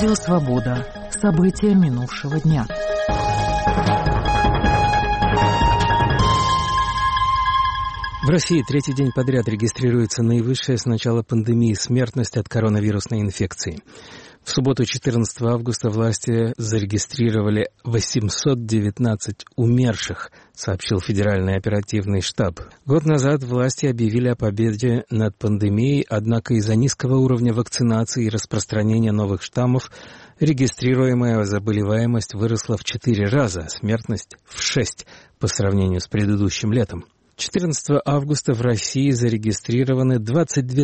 Радио «Свобода». События минувшего дня. В России третий день подряд регистрируется наивысшая с начала пандемии смертность от коронавирусной инфекции. В субботу 14 августа власти зарегистрировали 819 умерших, сообщил Федеральный оперативный штаб. Год назад власти объявили о победе над пандемией, однако из-за низкого уровня вакцинации и распространения новых штаммов регистрируемая заболеваемость выросла в 4 раза, смертность в 6 по сравнению с предыдущим летом. 14 августа в России зарегистрированы 22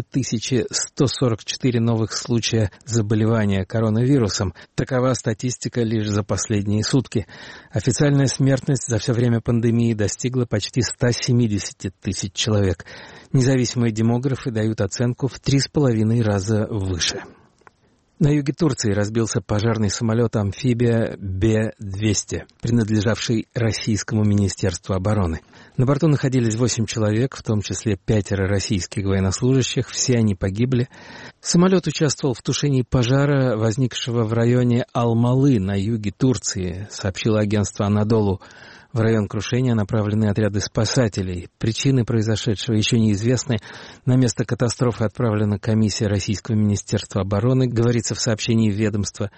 144 новых случая заболевания коронавирусом. Такова статистика лишь за последние сутки. Официальная смертность за все время пандемии достигла почти 170 тысяч человек. Независимые демографы дают оценку в 3,5 раза выше. На юге Турции разбился пожарный самолет-амфибия Б-200, принадлежавший Российскому министерству обороны. На борту находились 8 человек, в том числе 5 российских военнослужащих, все они погибли. Самолет участвовал в тушении пожара, возникшего в районе Алмалы на юге Турции, сообщило агентство «Анадолу». В район крушения направлены отряды спасателей. Причины произошедшего еще неизвестны. На место катастрофы отправлена комиссия Российского министерства обороны, говорится в сообщении ведомства.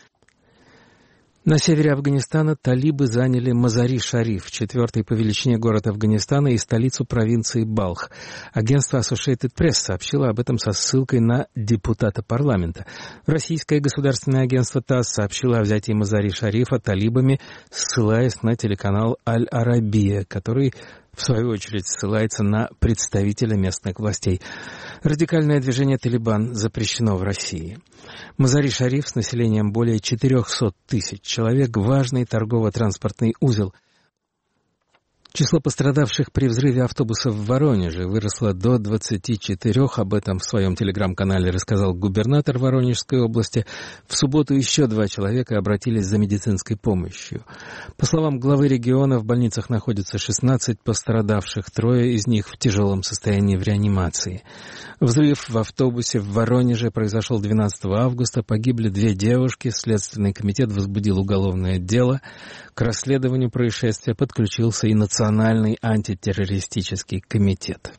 На севере Афганистана талибы заняли Мазари-Шариф, 4-й по величине город Афганистана и столицу провинции Балх. Агентство Associated Press сообщило об этом со ссылкой на депутата парламента. Российское государственное агентство ТАСС сообщило о взятии Мазари-Шарифа талибами, ссылаясь на телеканал Аль-Арабия, который в свою очередь ссылается на представителя местных властей. Радикальное движение «Талибан» запрещено в России. Мазари-Шариф с населением более 400 тысяч человек – важный торгово-транспортный узел. Число пострадавших при взрыве автобуса в Воронеже выросло до 24. Об этом в своем телеграм-канале рассказал губернатор Воронежской области. В субботу еще 2 человека обратились за медицинской помощью. По словам главы региона, в больницах находятся 16 пострадавших, 3 из них в тяжелом состоянии в реанимации. Взрыв в автобусе в Воронеже произошел 12 августа. Погибли 2 девушки. Следственный комитет возбудил уголовное дело. К расследованию происшествия подключился и Национальный антитеррористический комитет.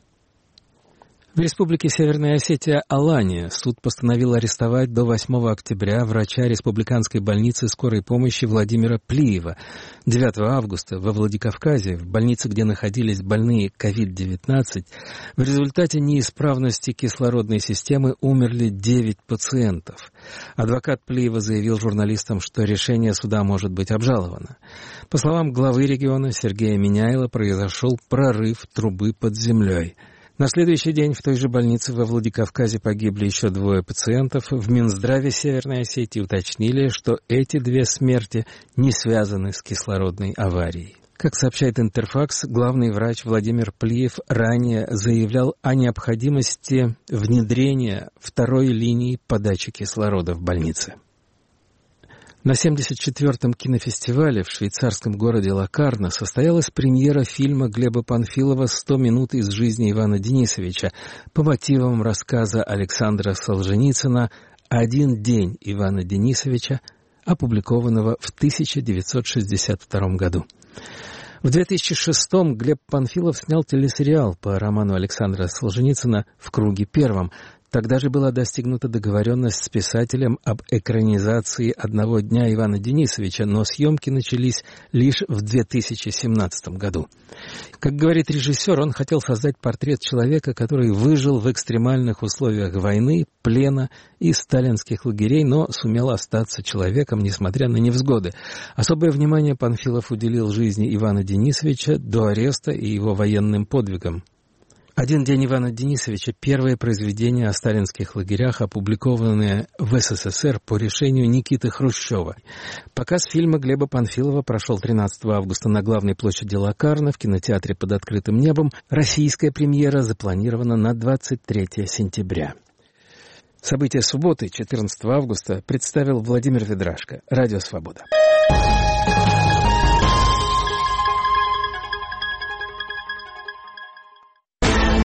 В Республике Северная Осетия Алания суд постановил арестовать до 8 октября врача республиканской больницы скорой помощи Владимира Плиева. 9 августа во Владикавказе, в больнице, где находились больные COVID-19, в результате неисправности кислородной системы умерли 9 пациентов. Адвокат Плиева заявил журналистам, что решение суда может быть обжаловано. По словам главы региона Сергея Миняйла, произошел прорыв трубы под землей. На следующий день в той же больнице во Владикавказе погибли еще 2 пациентов. В Минздраве Северной Осетии уточнили, что эти 2 смерти не связаны с кислородной аварией. Как сообщает Интерфакс, главный врач Владимир Плиев ранее заявлял о необходимости внедрения 2-й линии подачи кислорода в больнице. На 74-м кинофестивале в швейцарском городе Локарно состоялась премьера фильма Глеба Панфилова «100 минут из жизни Ивана Денисовича» по мотивам рассказа Александра Солженицына «Один день Ивана Денисовича», опубликованного в 1962 году. В 2006-м Глеб Панфилов снял телесериал по роману Александра Солженицына «В круге первом». Тогда же была достигнута договоренность с писателем об экранизации «Одного дня Ивана Денисовича», но съемки начались лишь в 2017 году. Как говорит режиссер, он хотел создать портрет человека, который выжил в экстремальных условиях войны, плена и сталинских лагерей, но сумел остаться человеком, несмотря на невзгоды. Особое внимание Панфилов уделил жизни Ивана Денисовича до ареста и его военным подвигам. «Один день Ивана Денисовича» — первое произведение о сталинских лагерях, опубликованное в СССР по решению Никиты Хрущева. Показ фильма Глеба Панфилова прошел 13 августа на главной площади Локарно в кинотеатре «Под открытым небом». Российская премьера запланирована на 23 сентября. События субботы, 14 августа, представил Владимир Ведрашко. Радио «Свобода».